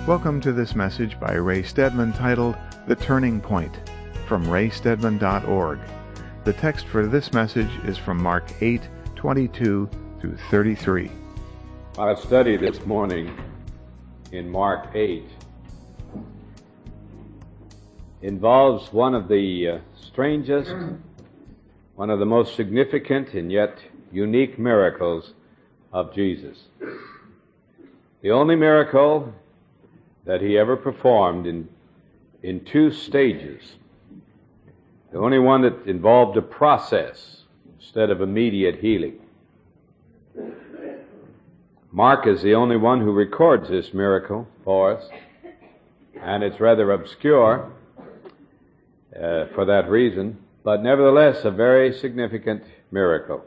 Welcome to this message by Ray Stedman titled The Turning Point from raystedman.org. The text for this message is from Mark 8:22 through 33. Our study this morning in Mark 8 involves one of the strangest, one of the most significant and yet unique miracles of Jesus. The only miracle that he ever performed in two stages. The only one that involved a process instead of immediate healing. Mark is the only one who records this miracle for us, and it's rather obscure for that reason, but nevertheless a very significant miracle.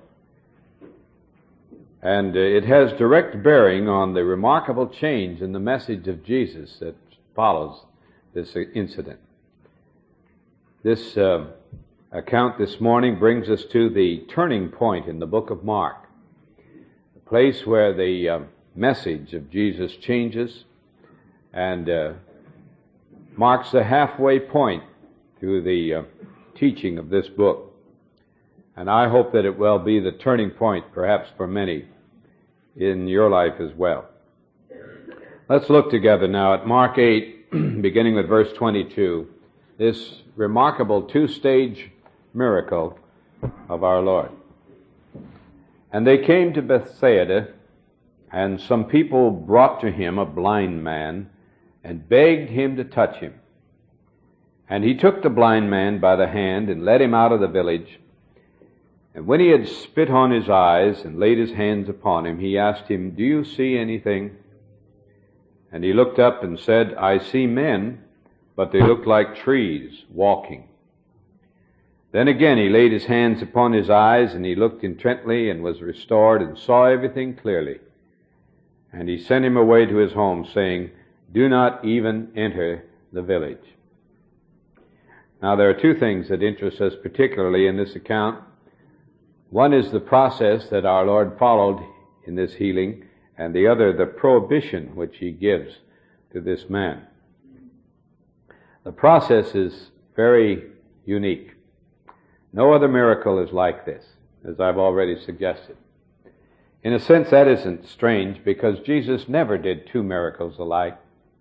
And it has direct bearing on the remarkable change in the message of Jesus that follows this incident. This account this morning brings us to the turning point in the book of Mark, the place where the message of Jesus changes and marks the halfway point through the teaching of this book. And I hope that it will be the turning point, perhaps for many, in your life as well. Let's look together now at Mark 8, beginning with verse 22, this remarkable two-stage miracle of our Lord. And they came to Bethsaida, and some people brought to him a blind man, and begged him to touch him. And he took the blind man by the hand, and led him out of the village. And when he had spit on his eyes and laid his hands upon him, he asked him, "Do you see anything?" And he looked up and said, "I see men, but they look like trees walking." Then again he laid his hands upon his eyes, and he looked intently and was restored and saw everything clearly. And he sent him away to his home, saying, "Do not even enter the village." Now there are two things that interest us particularly in this account. One is the process that our Lord followed in this healing, and the other the prohibition which he gives to this man. The process is very unique. No other miracle is like this, as I've already suggested. In a sense, that isn't strange, because Jesus never did two miracles alike.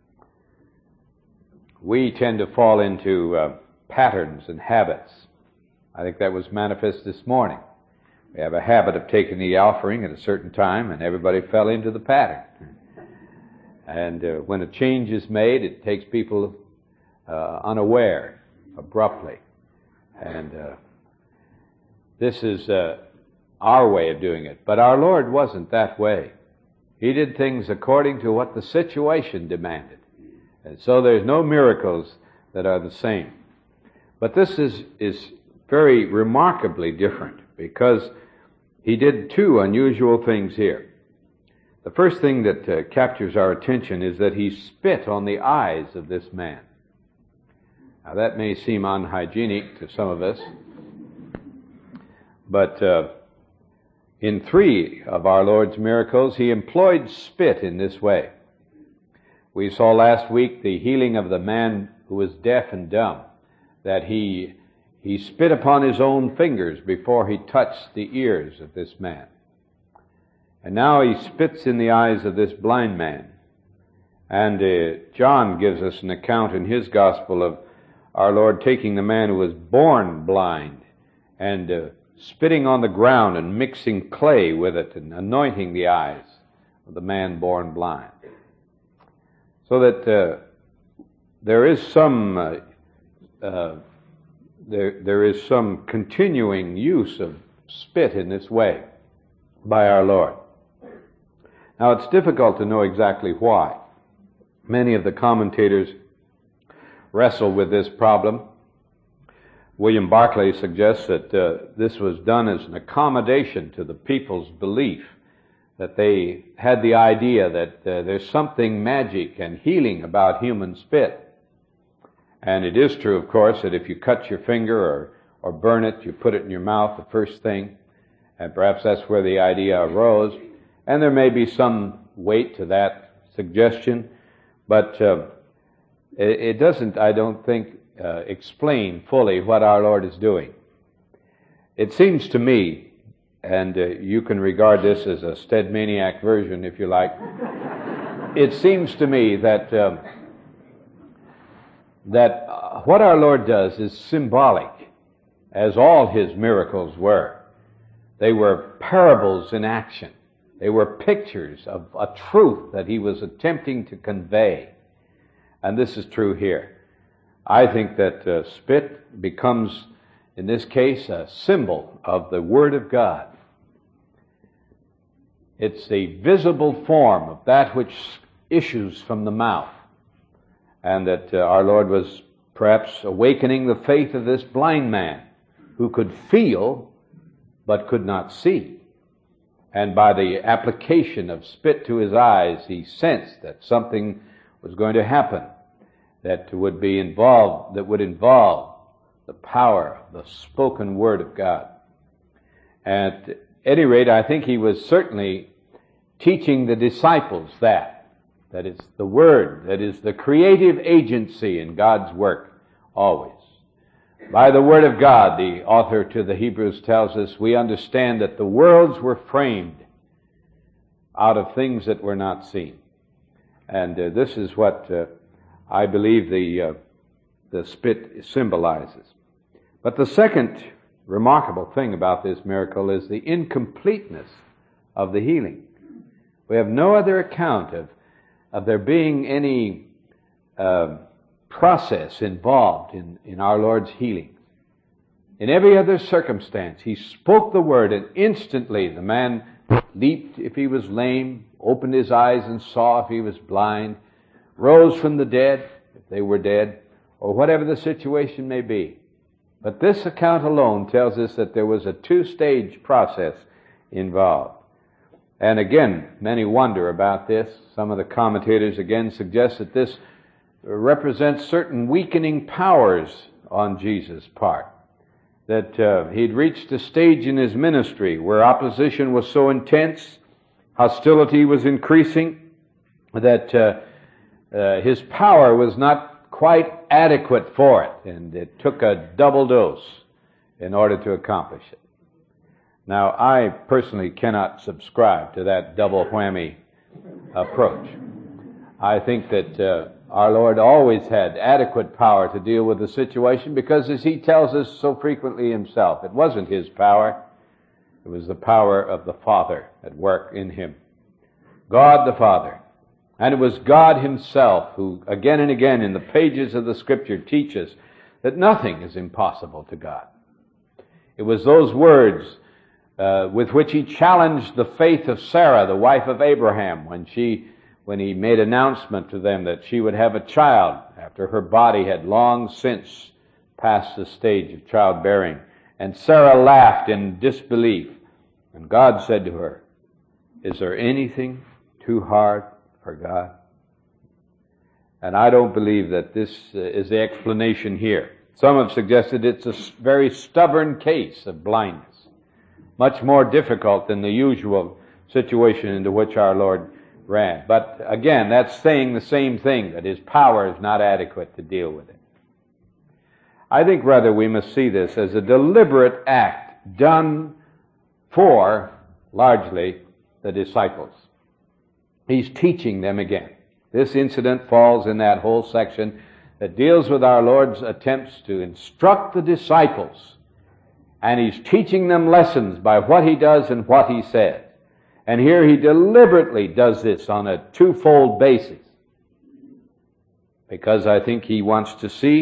We tend to fall into patterns and habits. I think that was manifest this morning. We have a habit of taking the offering at a certain time, and everybody fell into the pattern. And when a change is made, it takes people unaware, abruptly. And this is our way of doing it. But our Lord wasn't that way. He did things according to what the situation demanded. And so there's no miracles that are the same. But this is very remarkably different, because he did two unusual things here. The first thing that captures our attention is that he spit on the eyes of this man. Now that may seem unhygienic to some of us, but in three of our Lord's miracles, he employed spit in this way. We saw last week the healing of the man who was deaf and dumb, that he spit upon his own fingers before he touched the ears of this man. And now he spits in the eyes of this blind man. And John gives us an account in his gospel of our Lord taking the man who was born blind and spitting on the ground and mixing clay with it and anointing the eyes of the man born blind. So that there is some there is some continuing use of spit in this way by our Lord. Now, it's difficult to know exactly why. Many of the commentators wrestle with this problem. William Barclay suggests that this was done as an accommodation to the people's belief, that they had the idea that there's something magic and healing about human spit. And it is true, of course, that if you cut your finger or burn it, you put it in your mouth the first thing, and perhaps that's where the idea arose. And there may be some weight to that suggestion, But it doesn't, I don't think, explain fully what our Lord is doing. It seems to me, and you can regard this as a Stedmaniac version if you like, it seems to me that what our Lord does is symbolic, as all His miracles were. They were parables in action. They were pictures of a truth that He was attempting to convey. And this is true here. I think that spit becomes, in this case, a symbol of the Word of God. It's a visible form of that which issues from the mouth. And that our Lord was perhaps awakening the faith of this blind man who could feel but could not see. And by the application of spit to his eyes, he sensed that something was going to happen that would involve the power of the spoken Word of God. At any rate, I think he was certainly teaching the disciples that it's the Word that is the creative agency in God's work always. By the Word of God, the author to the Hebrews tells us, we understand that the worlds were framed out of things that were not seen. And this is what I believe the spit symbolizes. But the second remarkable thing about this miracle is the incompleteness of the healing. We have no other account of there being any process involved in our Lord's healing. In every other circumstance, He spoke the word, and instantly the man leaped if he was lame, opened his eyes and saw if he was blind, rose from the dead if they were dead, or whatever the situation may be. But this account alone tells us that there was a two-stage process involved. And again, many wonder about this. Some of the commentators again suggest that this represents certain weakening powers on Jesus' part. That he'd reached a stage in his ministry where opposition was so intense, hostility was increasing, that his power was not quite adequate for it, and it took a double dose in order to accomplish it. Now, I personally cannot subscribe to that double whammy approach. I think that our Lord always had adequate power to deal with the situation because, as He tells us so frequently Himself, it wasn't His power, it was the power of the Father at work in Him. God the Father. And it was God Himself who, again and again in the pages of the Scripture, teaches that nothing is impossible to God. It was those words with which He challenged the faith of Sarah, the wife of Abraham, when He made announcement to them that she would have a child after her body had long since passed the stage of childbearing. And Sarah laughed in disbelief. And God said to her, "Is there anything too hard for God?" And I don't believe that this is the explanation here. Some have suggested it's a very stubborn case of blindness, much more difficult than the usual situation into which our Lord ran. But again, that's saying the same thing, that His power is not adequate to deal with it. I think rather we must see this as a deliberate act done for, largely, the disciples. He's teaching them again. This incident falls in that whole section that deals with our Lord's attempts to instruct the disciples. And He's teaching them lessons by what He does and what He says. And here He deliberately does this on a twofold basis. Because I think He wants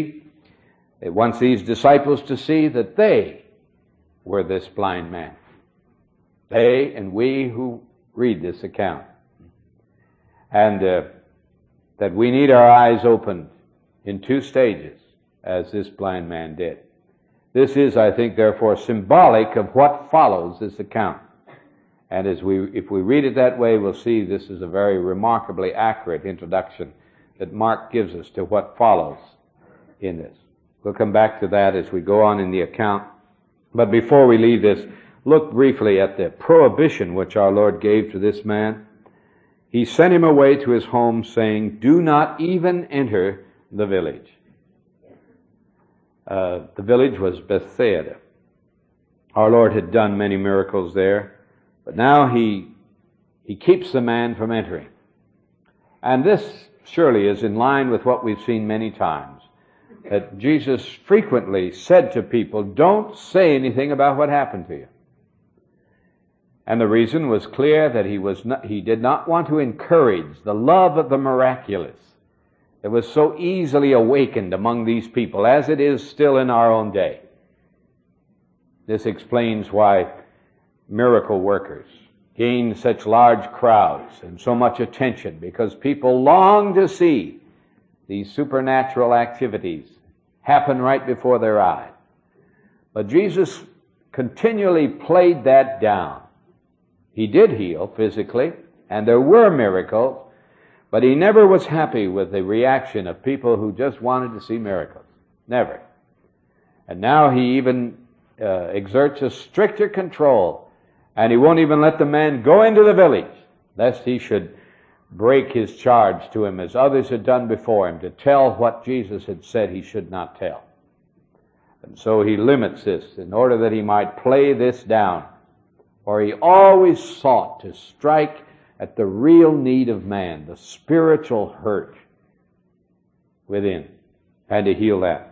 these disciples to see that they were this blind man. They and we who read this account. And that we need our eyes opened in two stages, as this blind man did. This is, I think, therefore, symbolic of what follows this account. And if we read it that way, we'll see this is a very remarkably accurate introduction that Mark gives us to what follows in this. We'll come back to that as we go on in the account. But before we leave this, look briefly at the prohibition which our Lord gave to this man. he sent him away to his home, saying, "Do not even enter the village." The village was Bethsaida. Our Lord had done many miracles there, but now he keeps the man from entering. And this surely is in line with what we've seen many times, that Jesus frequently said to people, don't say anything about what happened to you. And the reason was clear, that he did not want to encourage the love of the miraculous that was so easily awakened among these people, as it is still in our own day. This explains why miracle workers gain such large crowds and so much attention, because people long to see these supernatural activities happen right before their eyes. But Jesus continually played that down. He did heal physically, and there were miracles, but he never was happy with the reaction of people who just wanted to see miracles. Never. And now he even exerts a stricter control, and he won't even let the man go into the village, lest he should break his charge to him, as others had done before him, to tell what Jesus had said he should not tell. And so he limits this in order that he might play this down, for he always sought to strike at the real need of man, the spiritual hurt within, and to heal that.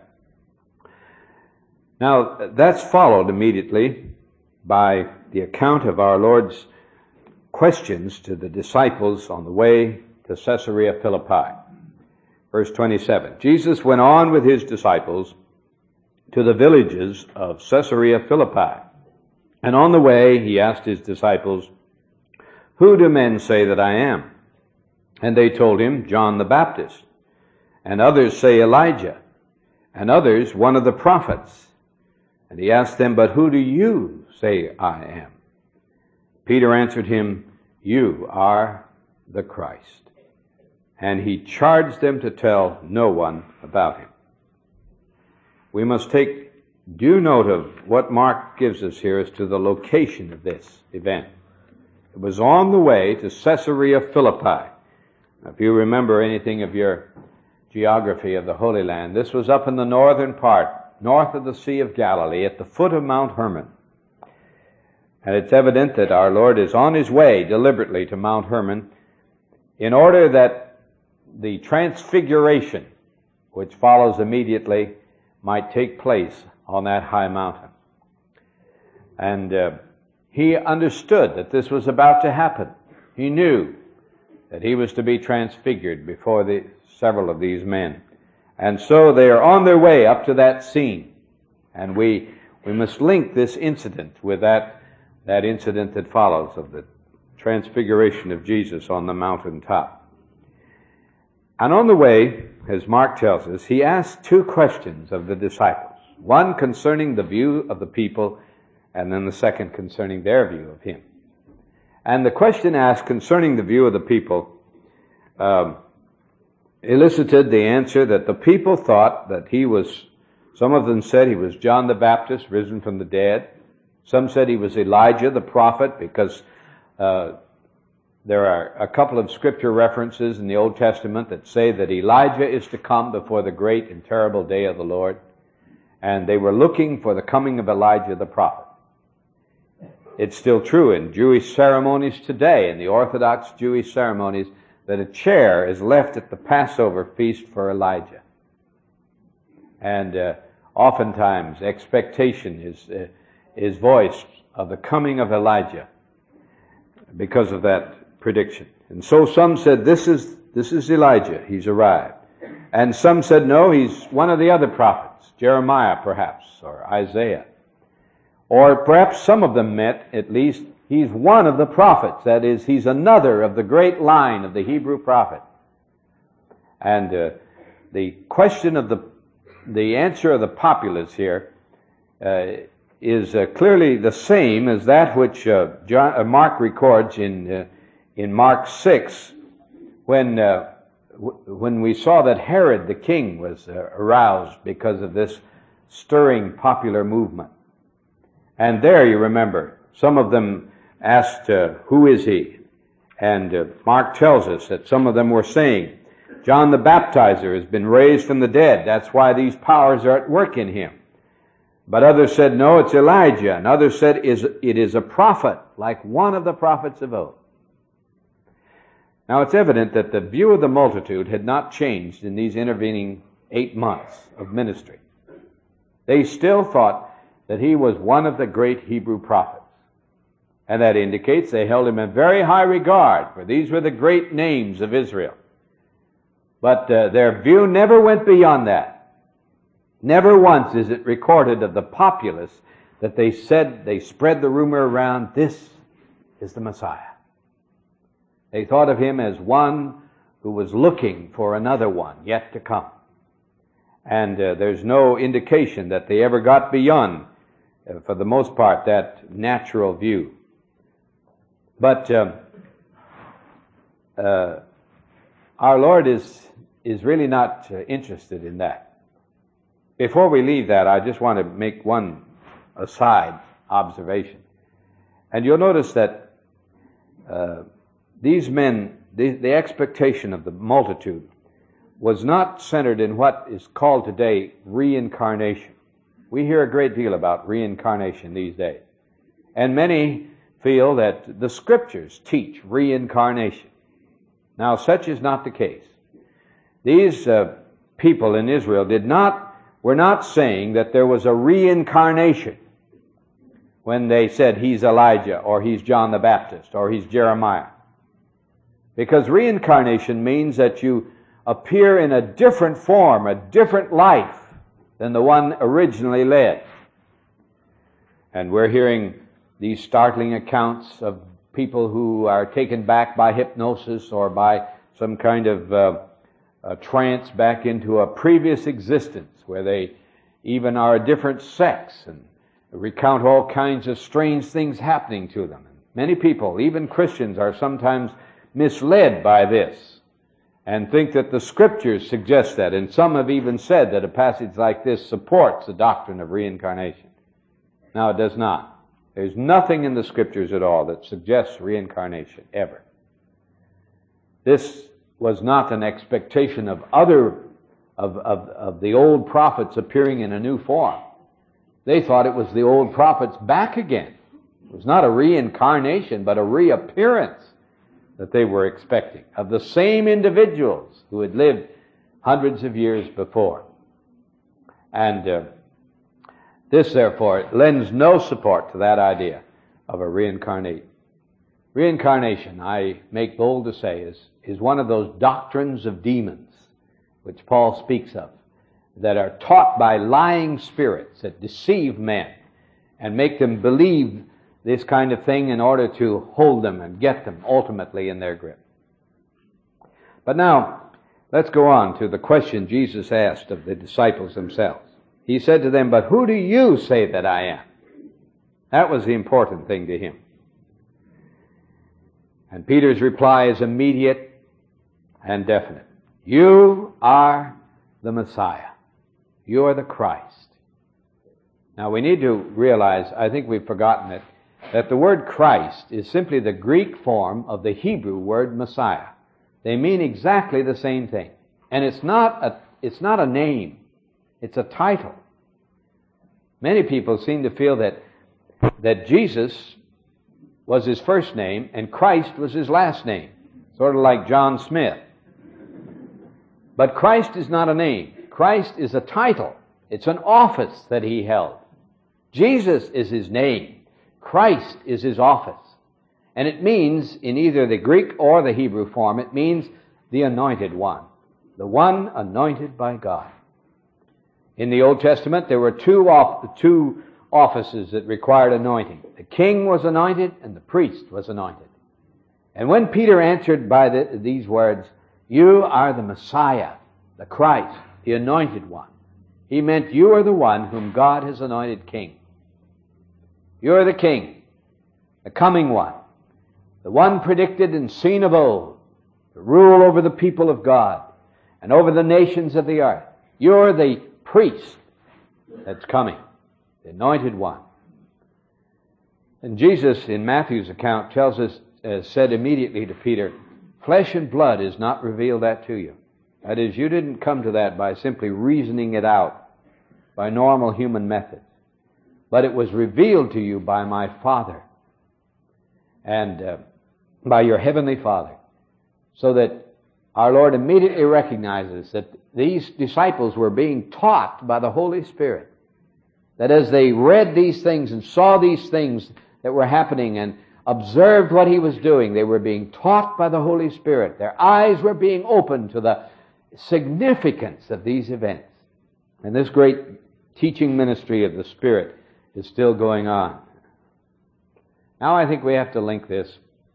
Now, that's followed immediately by the account of our Lord's questions to the disciples on the way to Caesarea Philippi. Verse 27, Jesus went on with his disciples to the villages of Caesarea Philippi. And on the way he asked his disciples, "Who do men say that I am?" And they told him, "John the Baptist. And others say Elijah. And others, one of the prophets." And he asked them, "But who do you say I am?" Peter answered him, "You are the Christ." And he charged them to tell no one about him. We must take due note of what Mark gives us here as to the location of this event. It was on the way to Caesarea Philippi. Now, if you remember anything of your geography of the Holy Land, this was up in the northern part, north of the Sea of Galilee, at the foot of Mount Hermon. And it's evident that our Lord is on his way deliberately to Mount Hermon in order that the transfiguration, which follows immediately, might take place on that high mountain. And he understood that this was about to happen. He knew that he was to be transfigured before several of these men. And so they are on their way up to that scene. And we must link this incident with that incident that follows of the transfiguration of Jesus on the mountaintop. And on the way, as Mark tells us, he asked two questions of the disciples. One concerning the view of the people, and then the second concerning their view of him. And the question asked concerning the view of the people elicited the answer that the people thought that he was, some of them said he was John the Baptist, risen from the dead. Some said he was Elijah the prophet, because there are a couple of scripture references in the Old Testament that say that Elijah is to come before the great and terrible day of the Lord. And they were looking for the coming of Elijah the prophet. It's still true in Jewish ceremonies today, in the Orthodox Jewish ceremonies, that a chair is left at the Passover feast for Elijah. And oftentimes expectation is voiced of the coming of Elijah because of that prediction. And so some said, this is Elijah, he's arrived. And some said, no, he's one of the other prophets, Jeremiah perhaps, or Isaiah. Or perhaps some of them meant, at least, he's one of the prophets. That is, he's another of the great line of the Hebrew prophet. And the question of the answer of the populace here is clearly the same as that which Mark records in Mark 6, when we saw that Herod the king was aroused because of this stirring popular movement. And there, you remember, some of them asked, who is he? And Mark tells us that some of them were saying, John the Baptizer has been raised from the dead. That's why these powers are at work in him. But others said, no, it's Elijah. And others said, it is a prophet, like one of the prophets of old. Now it's evident that the view of the multitude had not changed in these intervening 8 months of ministry. They still thought that he was one of the great Hebrew prophets. And that indicates they held him in very high regard, for these were the great names of Israel. But their view never went beyond that. Never once is it recorded of the populace that they said, they spread the rumor around, this is the Messiah. They thought of him as one who was looking for another one yet to come. And there's no indication that they ever got beyond, for the most part, that natural view. But our Lord is really not interested in that. Before we leave that, I just want to make one aside observation. And you'll notice that these men, the expectation of the multitude was not centered in what is called today reincarnation. We hear a great deal about reincarnation these days. And many feel that the Scriptures teach reincarnation. Now, such is not the case. These people in Israel were not saying that there was a reincarnation when they said he's Elijah or he's John the Baptist or he's Jeremiah. Because reincarnation means that you appear in a different form, a different life than the one originally led. And we're hearing these startling accounts of people who are taken back by hypnosis or by some kind of a trance back into a previous existence where they even are a different sex and recount all kinds of strange things happening to them. Many people, even Christians, are sometimes misled by this and think that the Scriptures suggest that. And some have even said that a passage like this supports the doctrine of reincarnation. Now, it does not. There's nothing in the Scriptures at all that suggests reincarnation, ever. This was not an expectation of the old prophets appearing in a new form. They thought it was the old prophets back again. It was not a reincarnation, but a reappearance that they were expecting of the same individuals who had lived hundreds of years before. And this, therefore, lends no support to that idea of a reincarnation. Reincarnation, I make bold to say, is one of those doctrines of demons which Paul speaks of, that are taught by lying spirits that deceive men and make them believe this kind of thing in order to hold them and get them ultimately in their grip. But now, let's go on to the question Jesus asked of the disciples themselves. He said to them, "But who do you say that I am?" That was the important thing to him. And Peter's reply is immediate and definite. You are the Messiah. You are the Christ. Now we need to realize, I think we've forgotten it, that the word Christ is simply the Greek form of the Hebrew word Messiah. They mean exactly the same thing. And it's not a name. It's a title. Many people seem to feel that Jesus was his first name and Christ was his last name. Sort of like John Smith. But Christ is not a name. Christ is a title. It's an office that he held. Jesus is his name. Christ is his office. And it means, in either the Greek or the Hebrew form, it means the anointed one. The one anointed by God. In the Old Testament, there were two offices that required anointing. The king was anointed and the priest was anointed. And when Peter answered by these words, "You are the Messiah, the Christ, the anointed one," he meant you are the one whom God has anointed king. You are the king, the coming one, the one predicted and seen of old, to rule over the people of God and over the nations of the earth. You're the priest that's coming, the anointed one. And Jesus, in Matthew's account, tells us said immediately to Peter, flesh and blood has not revealed that to you. That is, you didn't come to that by simply reasoning it out by normal human methods, but it was revealed to you by my Father and by your heavenly Father. So that our Lord immediately recognizes that these disciples were being taught by the Holy Spirit. That as they read these things and saw these things that were happening and observed what He was doing, they were being taught by the Holy Spirit. Their eyes were being opened to the significance of these events. And this great teaching ministry of the Spirit is still going on. Now I think we have to link this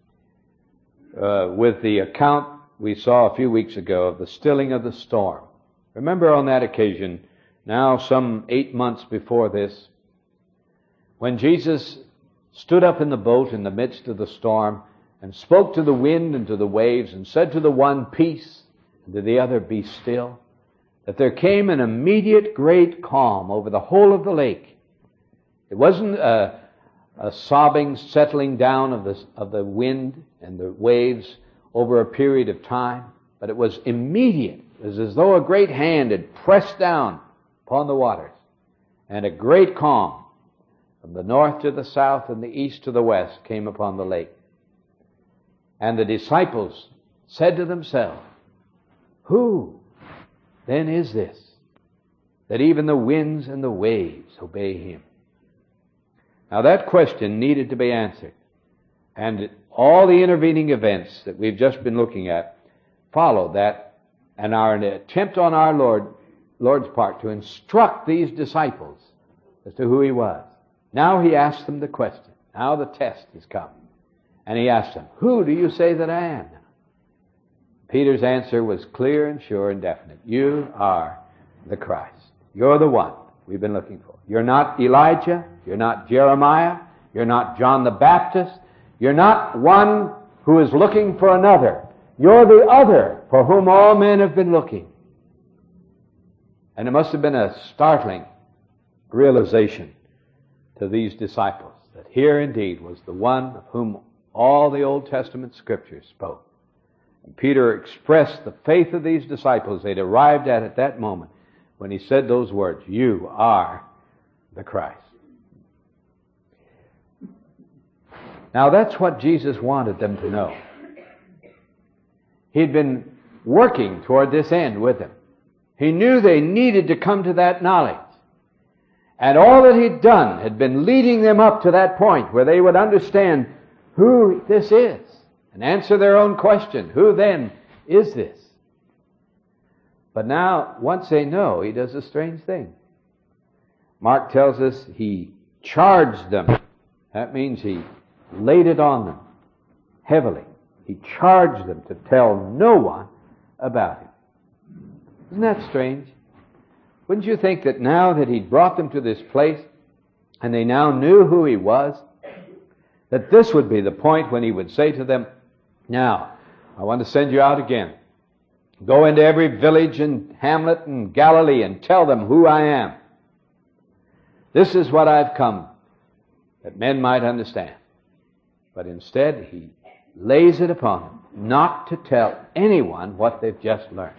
with the account we saw a few weeks ago of the stilling of the storm. Remember on that occasion, now some 8 months before this, when Jesus stood up in the boat in the midst of the storm and spoke to the wind and to the waves and said to the one, peace, and to the other, be still, that there came an immediate great calm over the whole of the lake. It wasn't a sobbing, settling down of the wind and the waves over a period of time, but it was immediate. It was as though a great hand had pressed down upon the waters, and a great calm from the north to the south and the east to the west came upon the lake. And the disciples said to themselves, who then is this, that even the winds and the waves obey Him? Now that question needed to be answered. And all the intervening events that we've just been looking at follow that, and our attempt on our Lord's part to instruct these disciples as to who He was. Now He asks them the question. Now the test has come. And He asks them, who do you say that I am? Peter's answer was clear and sure and definite. You are the Christ. You're the one we've been looking for. You're not Elijah. You're not Jeremiah. You're not John the Baptist. You're not one who is looking for another. You're the other for whom all men have been looking. And it must have been a startling realization to these disciples that here indeed was the one of whom all the Old Testament Scriptures spoke. And Peter expressed the faith of these disciples they'd arrived at that moment when he said those words, you are the Christ. Now that's what Jesus wanted them to know. He'd been working toward this end with them. He knew they needed to come to that knowledge. And all that He'd done had been leading them up to that point where they would understand who this is and answer their own question, who then is this? But now, once they know, He does a strange thing. Mark tells us He charged them. That means He laid it on them heavily. He charged them to tell no one about Him. Isn't that strange? Wouldn't you think that now that He'd brought them to this place and they now knew who He was, that this would be the point when He would say to them, now, I want to send you out again. Go into every village and hamlet in Galilee and tell them who I am. This is what I've come, that men might understand. But instead, He lays it upon them not to tell anyone what they've just learned.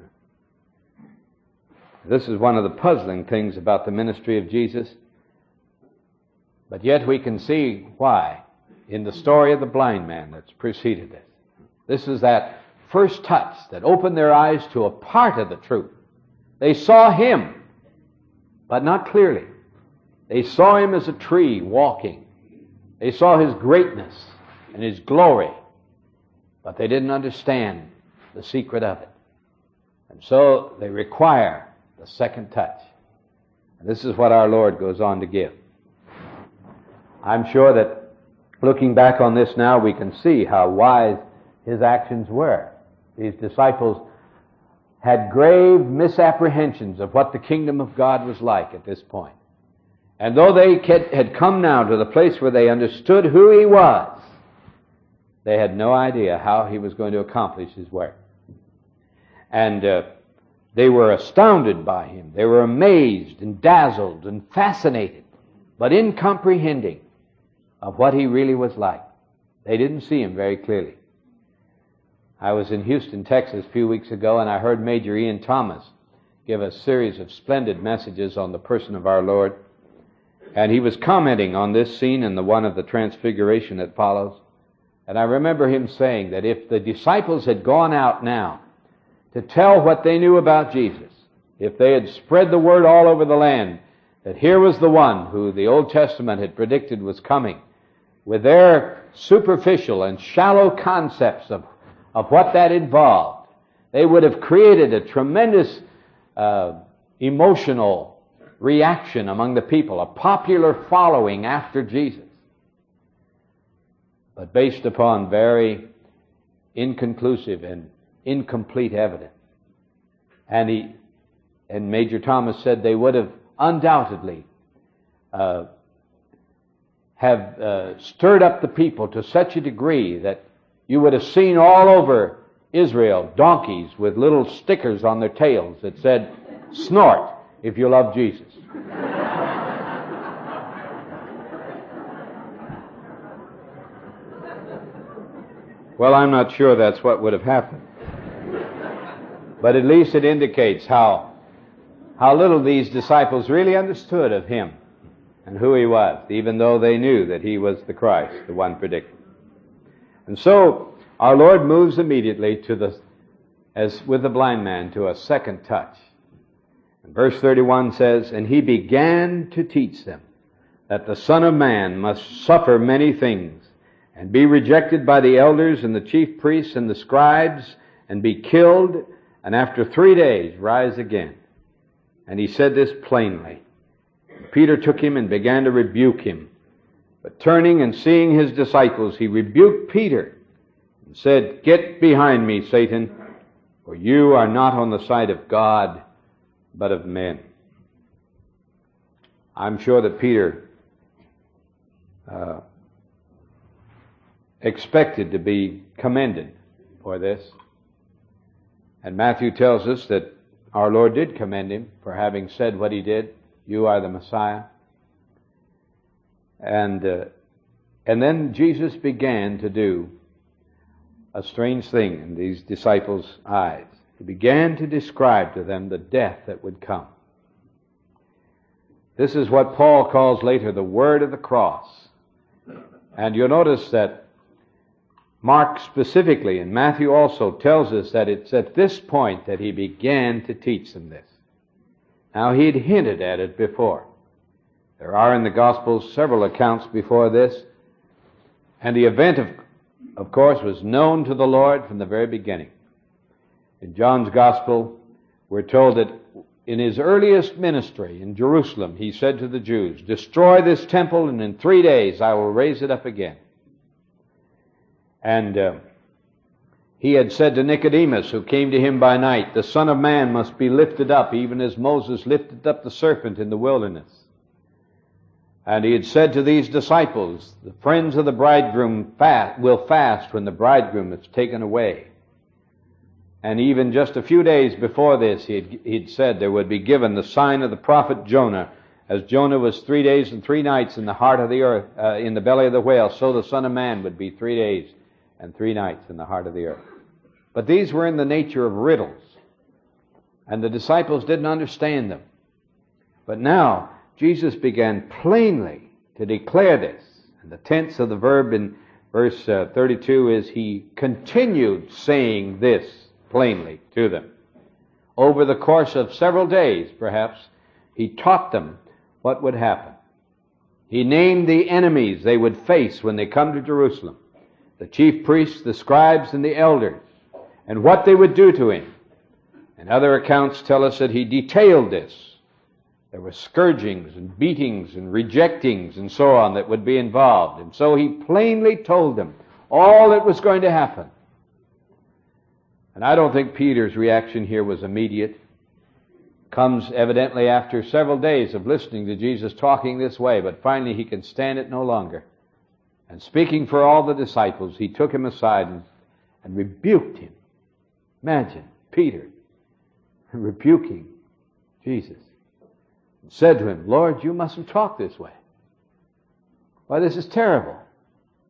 This is one of the puzzling things about the ministry of Jesus. But yet we can see why in the story of the blind man that's preceded this. This is that first touch that opened their eyes to a part of the truth. They saw Him, but not clearly. They saw Him as a tree walking. They saw His greatness and His glory, but they didn't understand the secret of it. And so they require the second touch. And this is what our Lord goes on to give. I'm sure that looking back on this now, we can see how wise His actions were. These disciples had grave misapprehensions of what the kingdom of God was like at this point. And though they had come now to the place where they understood who He was, they had no idea how He was going to accomplish His work. And they were astounded by Him. They were amazed and dazzled and fascinated, but incomprehending of what He really was like. They didn't see him very clearly. I was in Houston, Texas a few weeks ago, and I heard Major Ian Thomas give a series of splendid messages on the person of our Lord. And he was commenting on this scene and the one of the transfiguration that follows. And I remember him saying that if the disciples had gone out now to tell what they knew about Jesus, if they had spread the word all over the land, that here was the one who the Old Testament had predicted was coming, with their superficial and shallow concepts of what that involved, they would have created a tremendous emotional reaction among the people, a popular following after Jesus. But based upon very inconclusive and incomplete evidence. And Major Thomas said they would have undoubtedly have stirred up the people to such a degree that you would have seen all over Israel donkeys with little stickers on their tails that said, "Snort if you love Jesus." Well, I'm not sure that's what would have happened. But at least it indicates how little these disciples really understood of him and who he was, even though they knew that he was the Christ, the one predicted. And so our Lord moves immediately as with the blind man, to a second touch. And verse 31 says, "And he began to teach them that the Son of Man must suffer many things, and be rejected by the elders and the chief priests and the scribes, and be killed, and after 3 days rise again." And he said this plainly. Peter took him and began to rebuke him. But turning and seeing his disciples, he rebuked Peter and said, "Get behind me, Satan, for you are not on the side of God, but of men." I'm sure that Peter expected to be commended for this. And Matthew tells us that our Lord did commend him for having said what he did, "You are the Messiah." And then Jesus began to do a strange thing in these disciples' eyes. He began to describe to them the death that would come. This is what Paul calls later the word of the cross. And you'll notice that Mark specifically, and Matthew also, tells us that it's at this point that he began to teach them this. Now, he'd hinted at it before. There are in the Gospels several accounts before this, and the event, of course, was known to the Lord from the very beginning. In John's Gospel, we're told that in his earliest ministry in Jerusalem, he said to the Jews, "Destroy this temple, and in 3 days I will raise it up again." And he had said to Nicodemus, who came to him by night, "The Son of Man must be lifted up, even as Moses lifted up the serpent in the wilderness." And he had said to these disciples, "The friends of the bridegroom will fast when the bridegroom is taken away." And even just a few days before this, he'd said there would be given the sign of the prophet Jonah. As Jonah was 3 days and 3 nights in the heart of the earth, in the belly of the whale, so the Son of Man would be 3 days and 3 nights in the heart of the earth. But these were in the nature of riddles, and the disciples didn't understand them. But now Jesus began plainly to declare this. And the tense of the verb in verse 32 is he continued saying this plainly to them. Over the course of several days, perhaps, he taught them what would happen. He named the enemies they would face when they come to Jerusalem, the chief priests, the scribes, and the elders, and what they would do to him. And other accounts tell us that he detailed this. There were scourgings and beatings and rejectings and so on that would be involved. And so he plainly told them all that was going to happen. And I don't think Peter's reaction here was immediate. Comes evidently after several days of listening to Jesus talking this way, but finally he can stand it no longer. And speaking for all the disciples, he took him aside and rebuked him. Imagine Peter rebuking Jesus. And said to him, "Lord, you mustn't talk this way. Why, this is terrible.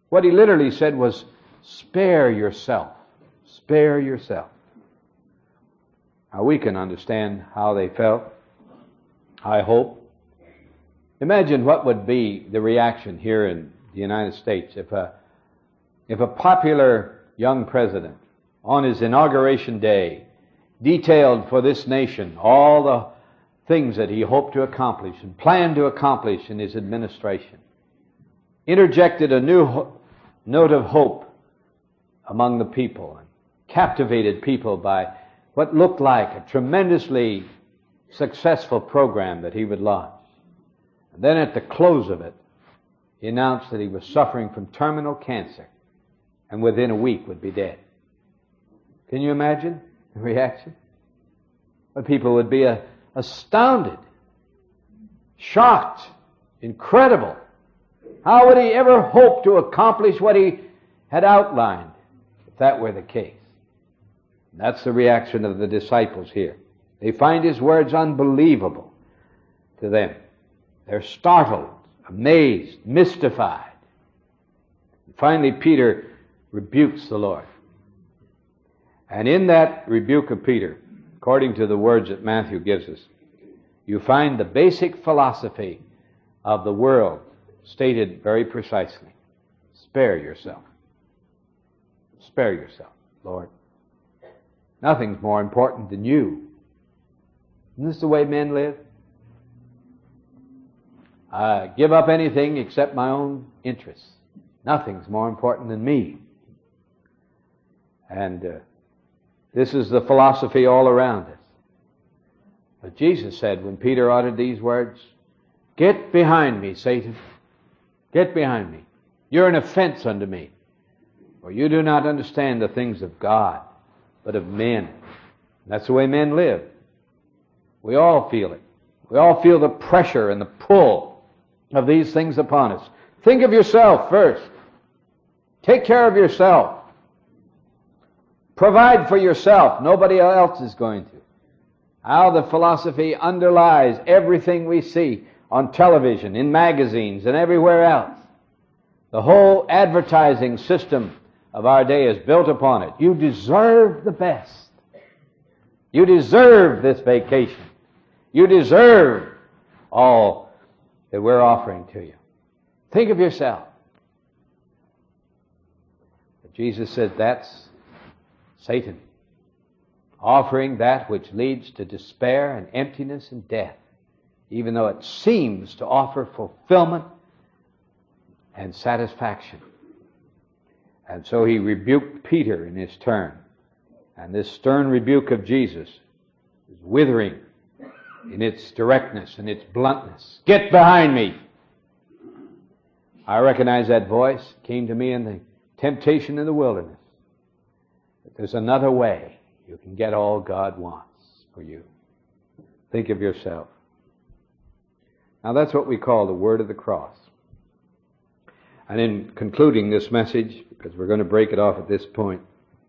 What he literally said was, spare yourself. Spare yourself. Now we can understand how they felt, I hope. Imagine what would be the reaction here in the United States if a popular young president on his inauguration day detailed for this nation all the things that he hoped to accomplish and planned to accomplish in his administration, interjected a new note of hope among the people and captivated people by what looked like a tremendously successful program that he would launch. And then at the close of it, he announced that he was suffering from terminal cancer and within a week would be dead. Can you imagine the reaction? The people would be astounded, shocked, incredible. How would he ever hope to accomplish what he had outlined if that were the case? And that's the reaction of the disciples here. They find his words unbelievable to them. They're startled, amazed, mystified. And finally, Peter rebukes the Lord. And in that rebuke of Peter, according to the words that Matthew gives us, you find the basic philosophy of the world stated very precisely. Spare yourself. Spare yourself, Lord. Nothing's more important than you. Isn't this the way men live? I give up anything except my own interests. Nothing's more important than me. And this is the philosophy all around us. But Jesus said when Peter uttered these words, "Get behind me, Satan. Get behind me. You're an offense unto me. For you do not understand the things of God, but of men." And that's the way men live. We all feel it. We all feel the pressure and the pull of these things upon us. Think of yourself first. Take care of yourself. Provide for yourself. Nobody else is going to. How the philosophy underlies everything we see on television, in magazines, and everywhere else. The whole advertising system of our day is built upon it. You deserve the best. You deserve this vacation. You deserve all that we're offering to you. Think of yourself. But Jesus said that's Satan, offering that which leads to despair and emptiness and death, even though it seems to offer fulfillment and satisfaction. And so he rebuked Peter in his turn. And this stern rebuke of Jesus is withering in its directness and its bluntness. Get behind me! I recognize that voice. It came to me in the temptation in the wilderness. But there's another way you can get all God wants for you. Think of yourself. Now that's what we call the word of the cross. And in concluding this message, because we're going to break it off at this point,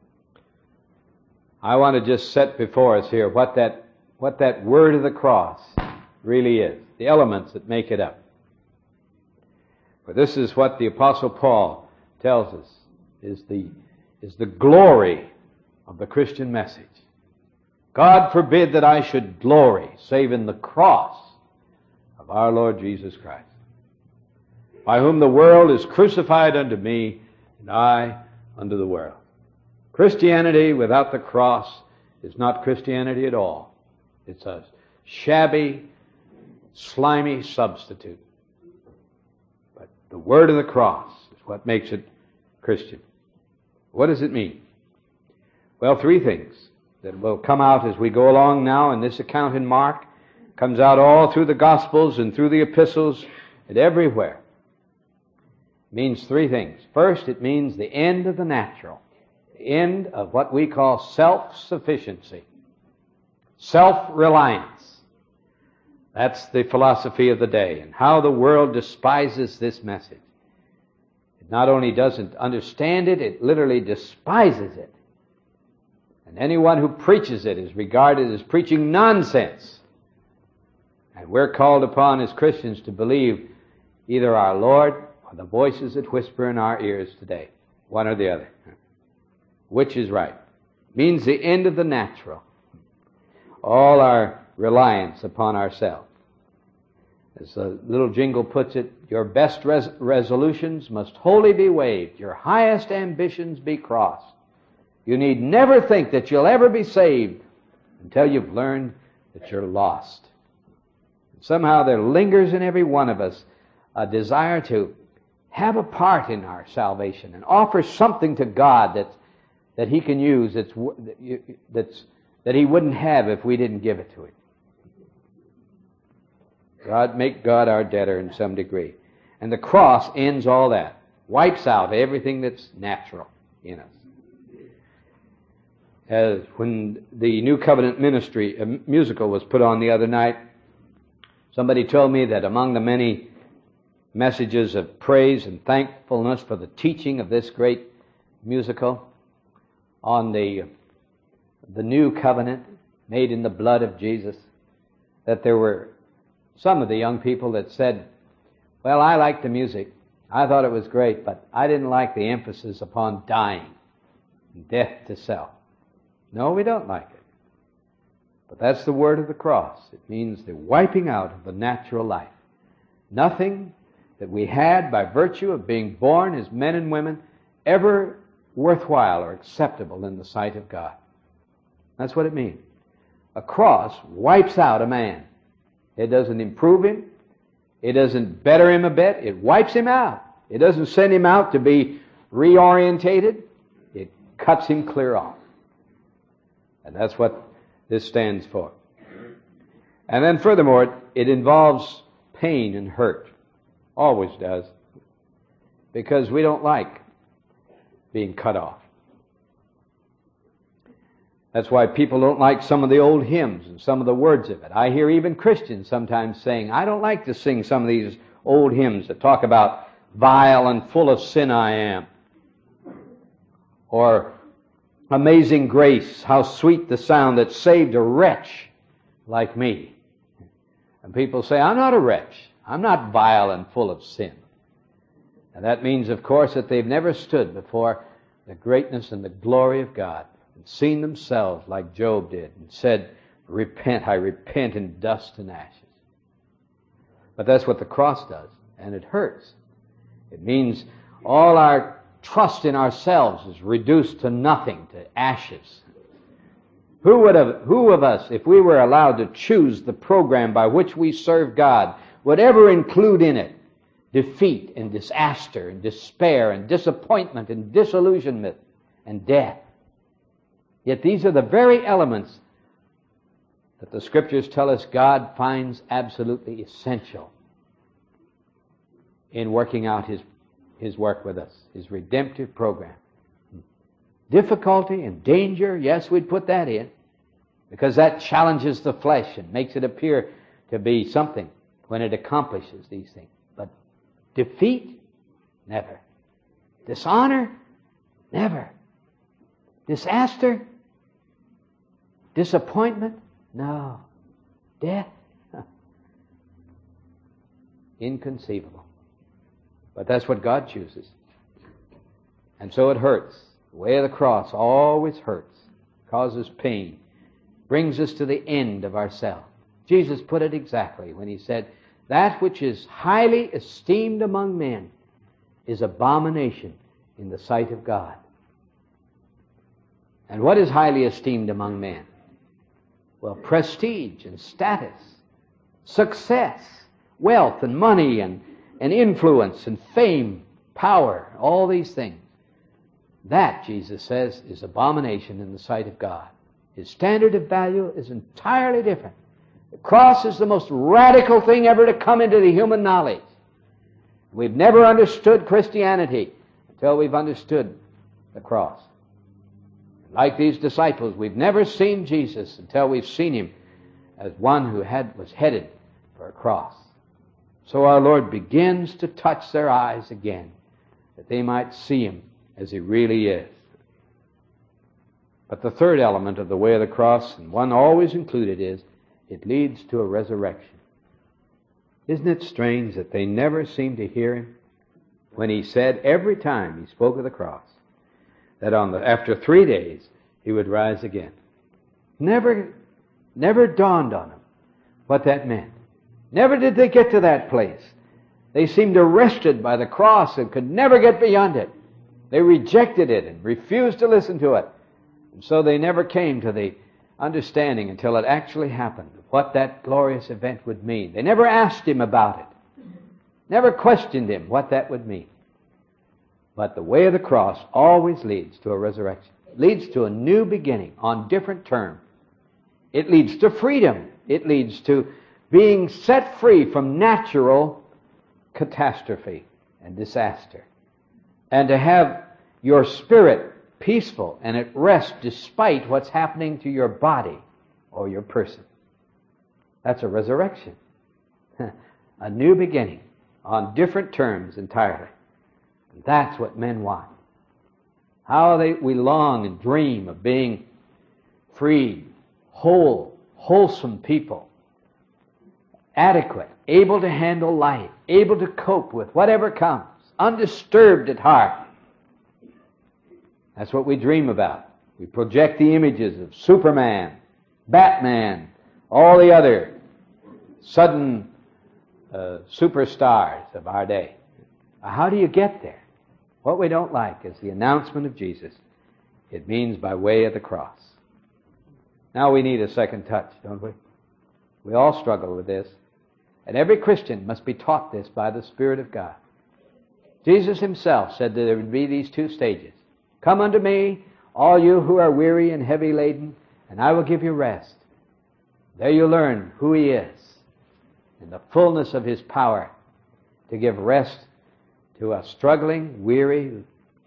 I want to just set before us here what that word of the cross really is, the elements that make it up. For this is what the Apostle Paul tells us is the glory of the Christian message. God forbid that I should glory save in the cross of our Lord Jesus Christ, by whom the world is crucified unto me, and I unto the world. Christianity without the cross is not Christianity at all. It's a shabby, slimy substitute. But the word of the cross is what makes it Christian. What does it mean? Well, three things that will come out as we go along now in this account in Mark. Comes out all through the Gospels and through the epistles and everywhere. It means three things. First, it means the end of the natural. The end of what we call self-sufficiency. Self-reliance. That's the philosophy of the day, and how the world despises this message. It not only doesn't understand it, it literally despises it. And anyone who preaches it is regarded as preaching nonsense. And we're called upon as Christians to believe either our Lord or the voices that whisper in our ears today? One or the other. Which is right? Means the end of the natural. All our reliance upon ourselves. As the little jingle puts it, your best resolutions must wholly be waived. Your highest ambitions be crossed. You need never think that you'll ever be saved until you've learned that you're lost. Somehow there lingers in every one of us a desire to have a part in our salvation and offer something to God that He can use that He wouldn't have if we didn't give it to Him. Make God our debtor in some degree. And the cross ends all that. Wipes out everything that's natural in us. When the New Covenant musical was put on the other night, somebody told me that among the many messages of praise and thankfulness for the teaching of this great musical on the New Covenant made in the blood of Jesus, that there were some of the young people that said, well, I liked the music. I thought it was great, but I didn't like the emphasis upon dying, death to self. No, we don't like it. But that's the word of the cross. It means the wiping out of the natural life. Nothing that we had by virtue of being born as men and women ever worthwhile or acceptable in the sight of God. That's what it means. A cross wipes out a man. It doesn't improve him. It doesn't better him a bit. It wipes him out. It doesn't send him out to be reorientated. It cuts him clear off. And that's what this stands for. And then furthermore, it involves pain and hurt. Always does. Because we don't like being cut off. That's why people don't like some of the old hymns and some of the words of it. I hear even Christians sometimes saying, I don't like to sing some of these old hymns that talk about vile and full of sin I am. Or amazing grace, how sweet the sound that saved a wretch like me. And people say, I'm not a wretch. I'm not vile and full of sin. And that means, of course, that they've never stood before the greatness and the glory of God and seen themselves like Job did and said, repent, I repent in dust and ashes. But that's what the cross does, and it hurts. It means all our trust in ourselves is reduced to nothing, to ashes. Who of us, if we were allowed to choose the program by which we serve God, would ever include in it defeat and disaster and despair and disappointment and disillusionment and death? Yet these are the very elements that the Scriptures tell us God finds absolutely essential in working out His work with us, His redemptive program. Difficulty and danger, yes, we'd put that in, because that challenges the flesh and makes it appear to be something when it accomplishes these things. But defeat? Never. Dishonor? Never. Disaster? Disappointment? No. Death? Inconceivable. But that's what God chooses. And so it hurts. The way of the cross always hurts, causes pain, brings us to the end of ourselves. Jesus put it exactly when He said, that which is highly esteemed among men is abomination in the sight of God. And what is highly esteemed among men? Well, prestige and status, success, wealth and money and influence and fame, power, all these things. That, Jesus says, is abomination in the sight of God. His standard of value is entirely different. The cross is the most radical thing ever to come into the human knowledge. We've never understood Christianity until we've understood the cross. Like these disciples, we've never seen Jesus until we've seen Him as one who was headed for a cross. So our Lord begins to touch their eyes again, that they might see Him as He really is. But the third element of the way of the cross, and one always included, is it leads to a resurrection. Isn't it strange that they never seem to hear Him? when he said every time he spoke of the cross that after 3 days he would rise again. Never dawned on him what that meant. Never did they get to that place. They seemed arrested by the cross and could never get beyond it. They rejected it and refused to listen to it. And so they never came to the understanding until it actually happened, what that glorious event would mean. They never asked him about it. Never questioned him what that would mean. But the way of the cross always leads to a resurrection. It leads to a new beginning on different terms. It leads to freedom. It leads to being set free from natural catastrophe and disaster. And to have your spirit peaceful and at rest despite what's happening to your body or your person. That's a resurrection. A new beginning on different terms entirely. And that's what men want. How we long and dream of being free, wholesome people, adequate, able to handle life, able to cope with whatever comes, undisturbed at heart. That's what we dream about. We project the images of Superman, Batman, all the other sudden superstars of our day. How do you get there? What we don't like is the announcement of Jesus. It means by way of the cross. Now we need a second touch, don't we? We all struggle with this. And every Christian must be taught this by the Spirit of God. Jesus himself said that there would be these two stages. Come unto me, all you who are weary and heavy laden, and I will give you rest. There you learn who he is in the fullness of his power to give rest to a struggling, weary,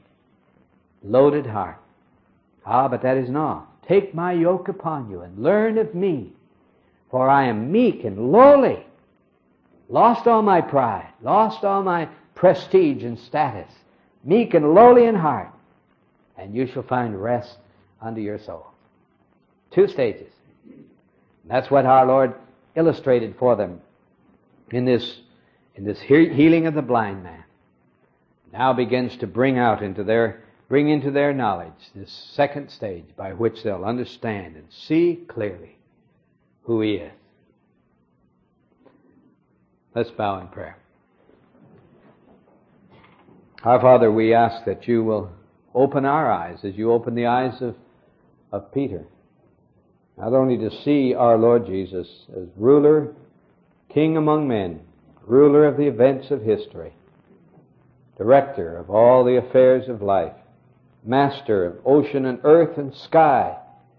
loaded heart. But that is not. Take my yoke upon you and learn of me, for I am meek and lowly. Lost all my pride, lost all my prestige and status, meek and lowly in heart, and you shall find rest unto your soul. Two stages. That's what our Lord illustrated for them in this healing of the blind man. Now begins to bring into their knowledge this second stage by which they'll understand and see clearly who he is. Let's bow in prayer. Our Father, we ask that you will open our eyes as you open the eyes of Peter. Not only to see our Lord Jesus as ruler, king among men, ruler of the events of history, director of all the affairs of life, master of ocean and earth and sky,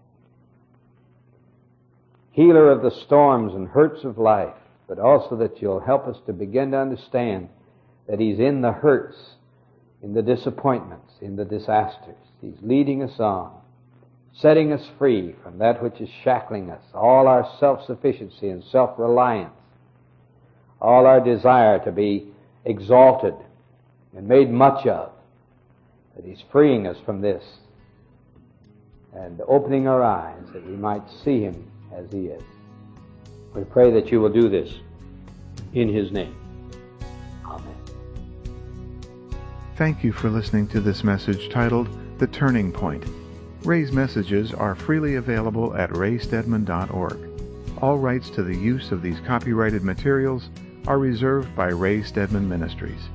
healer of the storms and hurts of life, but also that you'll help us to begin to understand that he's in the hurts, in the disappointments, in the disasters. He's leading us on, setting us free from that which is shackling us, all our self-sufficiency and self-reliance, all our desire to be exalted and made much of. That he's freeing us from this and opening our eyes that we might see him as he is. We pray that you will do this in his name. Amen. Thank you for listening to this message titled The Turning Point. Ray's messages are freely available at raystedman.org. All rights to the use of these copyrighted materials are reserved by Ray Stedman Ministries.